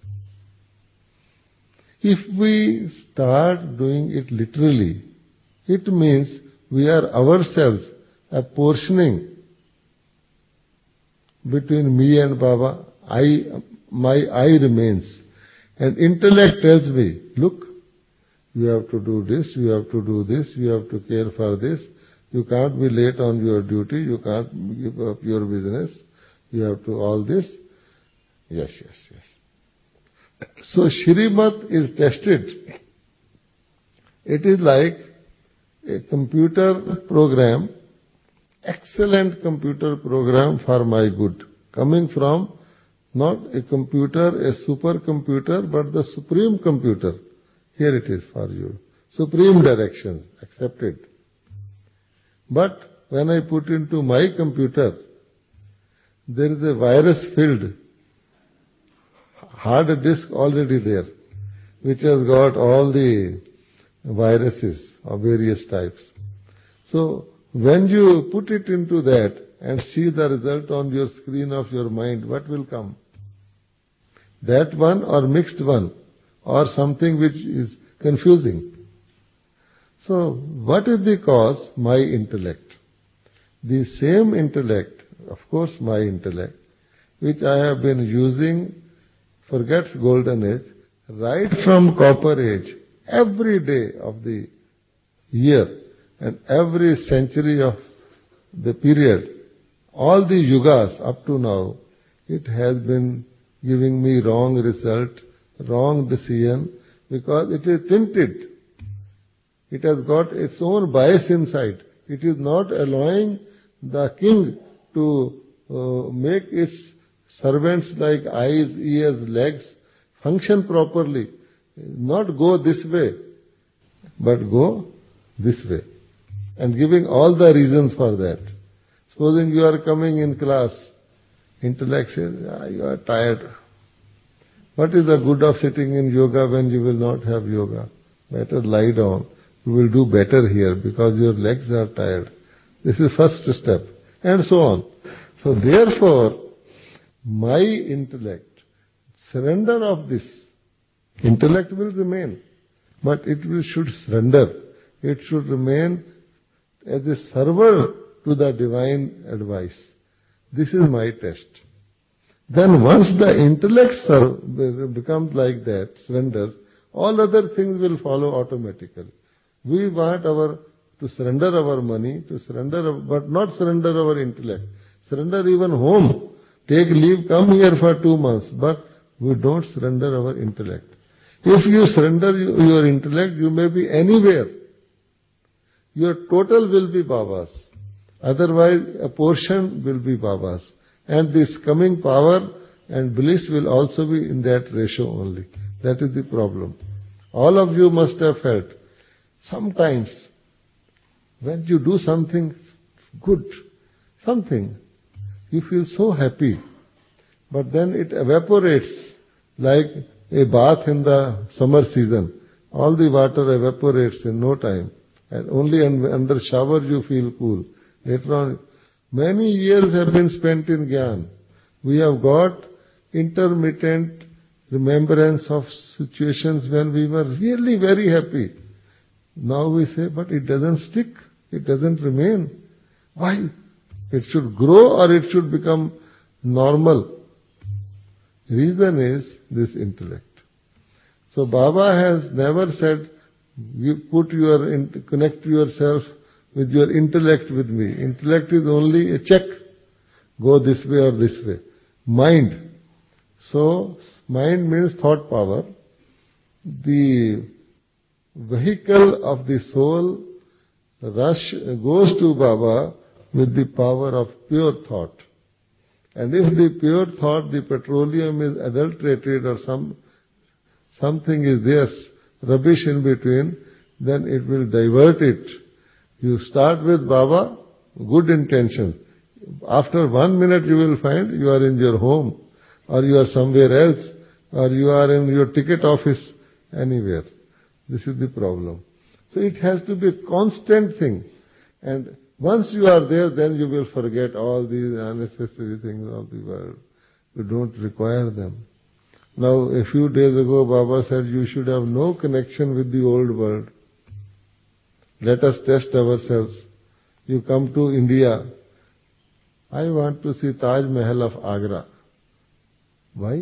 if we start doing it literally, it means we are ourselves apportioning between me and Baba. My I remains. And intellect tells me, look, you have to do this, you have to do this, you have to care for this, you can't be late on your duty, you can't give up your business, you have to all this. Yes. So Shrimat is tested. It is like a computer program, excellent computer program for my good, coming from not a computer, a supercomputer, but the supreme computer. Here it is for you. Supreme directions, accepted. But when I put into my computer, there is a virus filled hard disk already there, which has got all the viruses of various types. So when you put it into that and see the result on your screen of your mind, what will come? That one or mixed one or something which is confusing. So what is the cause? My intellect. The same intellect, of course my intellect, which I have been using, forgets golden age, right from copper age, every day of the year, And every century of the period, all the yugas up to now, it has been giving me wrong result, wrong decision, because it is tinted. It has got its own bias inside. It is not allowing the king to make its servants like eyes, ears, legs function properly. Not go this way, but go this way. And giving all the reasons for that. Supposing you are coming in class, intellect says, you are tired. What is the good of sitting in yoga when you will not have yoga? Better lie down. You will do better here because your legs are tired. This is first step. And so on. So therefore, my intellect, surrender of this, intellect will remain. But it should surrender. It should remain as a server to the divine advice. This is my test. Then once the intellect becomes like that, surrenders, all other things will follow automatically. We want to surrender our money, but not surrender our intellect. Surrender even home. Take leave, come here for 2 months, but we don't surrender our intellect. If you surrender your intellect, you may be anywhere. Your total will be Baba's. Otherwise, a portion will be Baba's. And this coming power and bliss will also be in that ratio only. That is the problem. All of you must have felt, sometimes when you do something good, you feel so happy, but then it evaporates like a bath in the summer season. All the water evaporates in no time, and only under shower you feel cool. Later on, many years have been spent in Gyan. We have got intermittent remembrance of situations when we were really very happy. Now we say, but it doesn't stick, it doesn't remain. Why? It should grow or it should become normal. Reason is this intellect. So Baba has never said, you connect yourself with your intellect with me. Intellect is only a check. Go this way or this way. Mind. So, mind means thought power. The vehicle of the soul goes to Baba with the power of pure thought. And if the pure thought, the petroleum is adulterated or something is there, rubbish in between, then it will divert it. You start with Baba, good intention. After 1 minute you will find you are in your home, or you are somewhere else, or you are in your ticket office, anywhere. This is the problem. So it has to be a constant thing. And once you are there, then you will forget all these unnecessary things of the world. You don't require them. Now, a few days ago, Baba said you should have no connection with the old world. Let us test ourselves. You come to India. I want to see Taj Mahal of Agra. Why?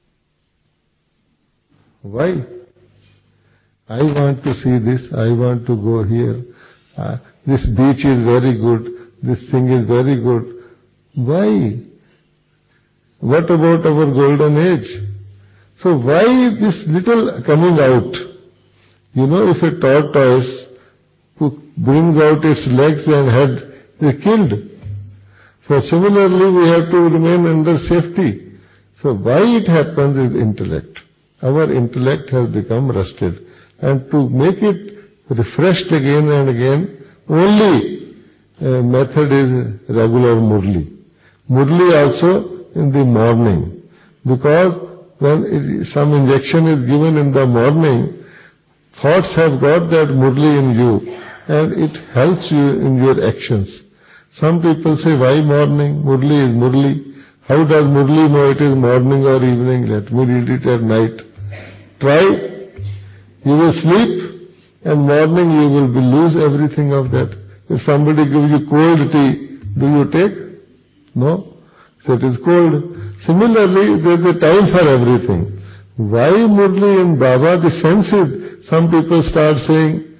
Why? I want to see this. I want to go here. This beach is very good. This thing is very good. Why? What about our golden age? So why this little coming out? You know, if a tortoise who brings out its legs and head is killed. So similarly we have to remain under safety. So why it happens is intellect. Our intellect has become rusted. And to make it refreshed again and again, only method is regular Murli. Murli also in the morning. Because when some injection is given in the morning, thoughts have got that Murli in you, and it helps you in your actions. Some people say, why morning? Murli is Murli. How does Murli know it is morning or evening? Let me read it at night. Try. You will sleep, and morning you will lose everything of that. If somebody gives you cold tea, do you take? No. So it is cold. Similarly, there is a time for everything. Why Murli and Baba? The sense is, some people start saying,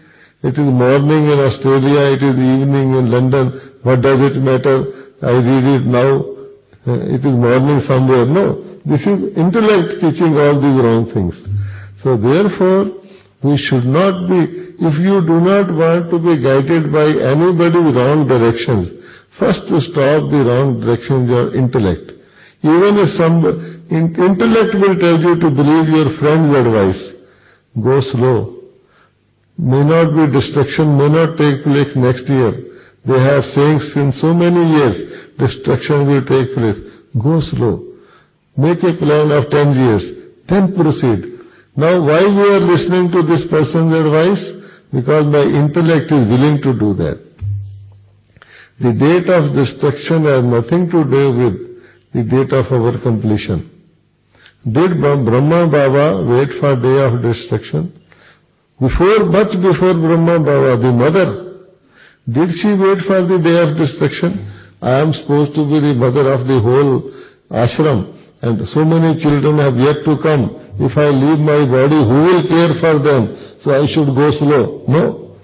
It is morning in Australia, it is evening in London. What does it matter? I read it now. It is morning somewhere. No. This is intellect teaching all these wrong things. So therefore, we should not be, if you do not want to be guided by anybody's wrong directions, first stop the wrong direction, your intellect. Even if intellect will tell you to believe your friend's advice, go slow. May not be destruction, may not take place next year. They have sayings in so many years, destruction will take place. Go slow. Make a plan of 10 years, then proceed. Now why we are listening to this person's advice? Because my intellect is willing to do that. The date of destruction has nothing to do with the date of our completion. Did Brahma Baba wait for day of destruction? Much before Brahma Baba, the mother, did she wait for the day of destruction? I am supposed to be the mother of the whole ashram, and so many children have yet to come. If I leave my body, who will care for them? So I should go slow. No.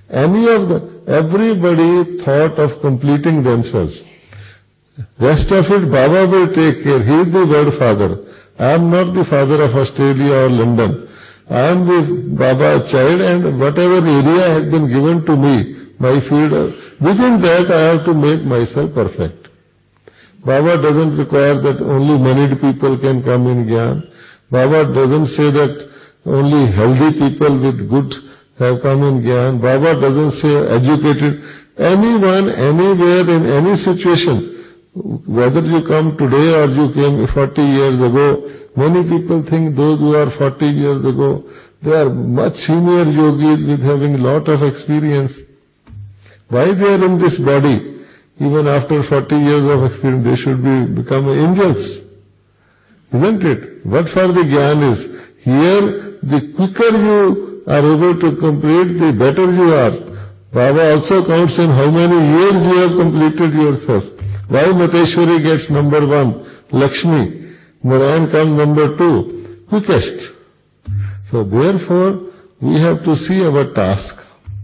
Everybody thought of completing themselves. Rest of it, Baba will take care. He is the word father. I am not the father of Australia or London. I am the Baba child, and whatever area has been given to me, my field, within that I have to make myself perfect. Baba doesn't require that only moneyed people can come in Gyan. Baba doesn't say that only healthy people with good have come in Gyan. Baba doesn't say educated. Anyone, anywhere, in any situation, whether you come today or you came 40 years ago, many people think those who are 40 years ago, they are much senior yogis with having lot of experience. Why they are in this body? Even after 40 years of experience, they should become angels. Isn't it? What for the Gyan is, here, the quicker you are able to complete, the better you are. Baba also counts in how many years you have completed yourself. Why Mateshwari gets number 1, Lakshmi, Narayan comes number 2, quickest. So therefore, we have to see our task.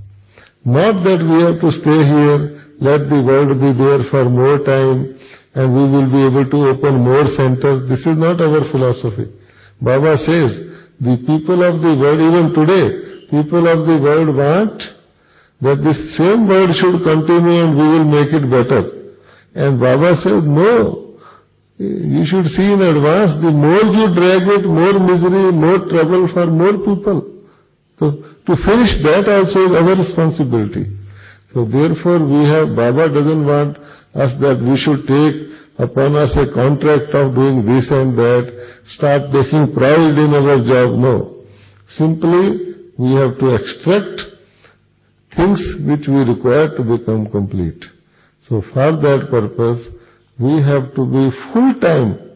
Not that we have to stay here, let the world be there for more time, and we will be able to open more centers. This is not our philosophy. Baba says, the people of the world, even today, people of the world want that this same world should continue and we will make it better. And Baba says, no, you should see in advance, the more you drag it, more misery, more trouble for more people. So to finish that also is our responsibility. So therefore Baba doesn't want us that we should take upon us a contract of doing this and that, start taking pride in our job. No. Simply we have to extract things which we require to become complete. So for that purpose, we have to be full-time.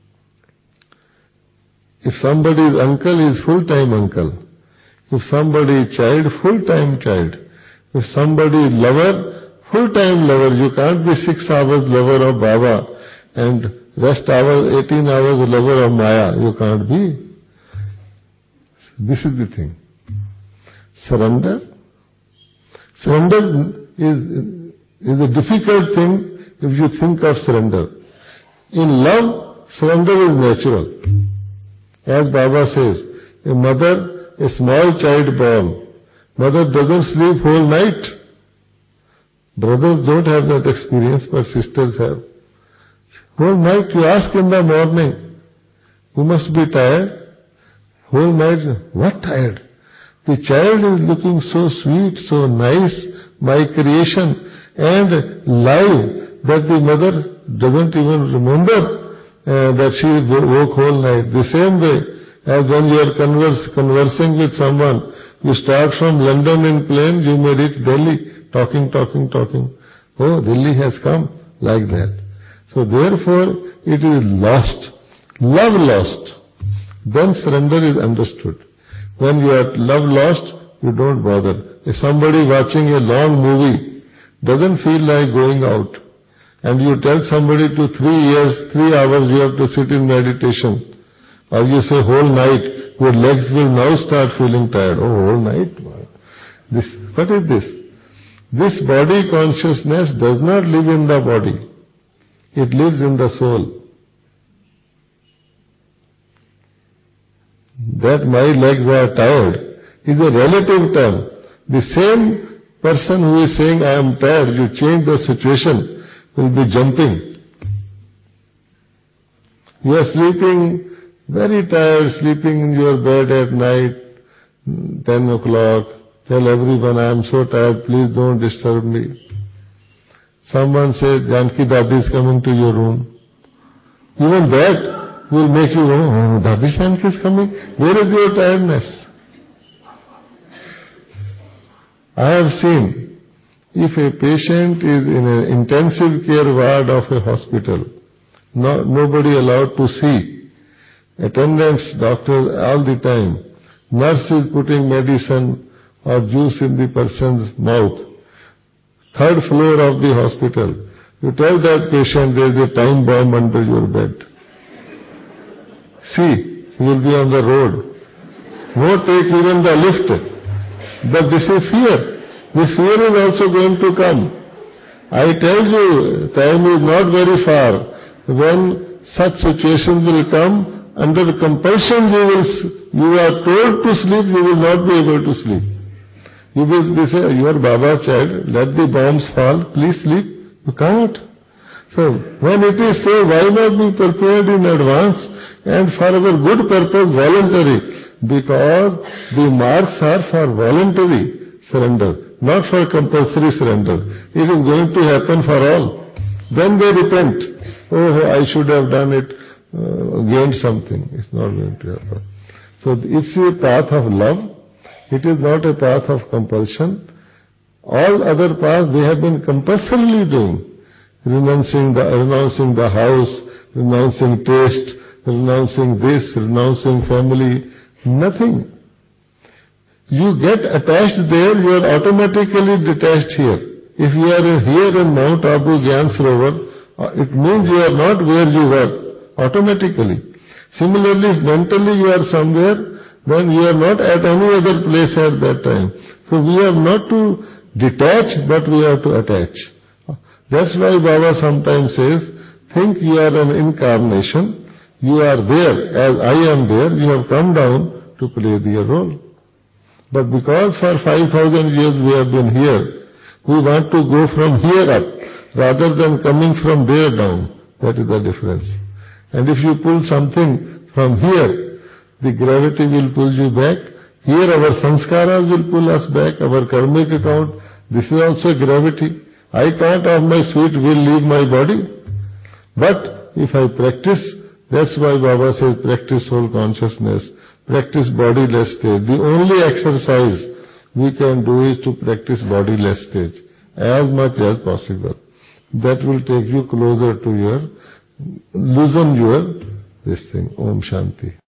If somebody's uncle is full-time uncle. If somebody is child, full-time child. If somebody is lover, full-time lover. You can't be 6 hours lover of Baba and rest hours, 18 hours lover of Maya. You can't be. This is the thing. Surrender. Surrender is a difficult thing if you think of surrender. In love, surrender is natural. As Baba says, a mother, a small child born, mother doesn't sleep whole night. Brothers don't have that experience, but sisters have. Whole night, you ask in the morning, you must be tired. Whole night, what tired? The child is looking so sweet, so nice, my creation, and live, that the mother doesn't even remember that she woke whole night. The same way as when you are conversing with someone, you start from London in plane, you may reach Delhi, talking. Oh, Delhi has come, like that. So therefore, it is lost. Love lost. Then surrender is understood. When you are love lost, you don't bother. If somebody watching a long movie doesn't feel like going out, and you tell somebody to 3 hours you have to sit in meditation, or you say whole night, your legs will now start feeling tired. Oh, whole night? What is this? This body consciousness does not live in the body. It lives in the soul. That my legs are tired is a relative term. The same person who is saying I am tired, you change the situation, will be jumping. You are sleeping very tired, sleeping in your bed at night, 10 o'clock, tell everyone I am so tired, please don't disturb me. Someone says, Janki Dadi is coming to your room. Even that will make you, oh, Dadi Janki is coming. Where is your tiredness? I have seen, if a patient is in an intensive care ward of a hospital, nobody allowed to see, attendants, doctors all the time, nurse is putting medicine or juice in the person's mouth, third floor of the hospital, you tell that patient there is a time bomb under your bed. See, you will be on the road. No take even the lift. But this is fear. This fear is also going to come. I tell you, time is not very far. When such situations will come, under compulsion you are told to sleep, you will not be able to sleep. You will say, your Baba said, let the bombs fall, please sleep. You can't. So, when it is so, why not be prepared in advance and for our good purpose, voluntary? Because the marks are for voluntary surrender, not for compulsory surrender. It is going to happen for all. Then they repent. Oh, I should have done it, gained something. It's not going to happen. So it's a path of love. It is not a path of compulsion. All other paths they have been compulsorily doing. Renouncing the house, renouncing taste, renouncing this, renouncing family. Nothing. You get attached there, you are automatically detached here. If you are here in Mount Abu Gyan Sarovar, it means you are not where you were, automatically. Similarly, if mentally you are somewhere, then you are not at any other place at that time. So we have not to detach, but we have to attach. That's why Baba sometimes says, think you are an incarnation, you are there, as I am there, you have come down to play their role. But because for 5,000 years we have been here, we want to go from here up, rather than coming from there down. That is the difference. And if you pull something from here, the gravity will pull you back. Here our sanskaras will pull us back, our karmic account. This is also gravity. I can't of my sweet will leave my body. But if I practice, that's why Baba says practice soul consciousness, practice bodiless stage. The only exercise we can do is to practice bodiless stage as much as possible. That will take you closer to loosen your this thing. Om Shanti.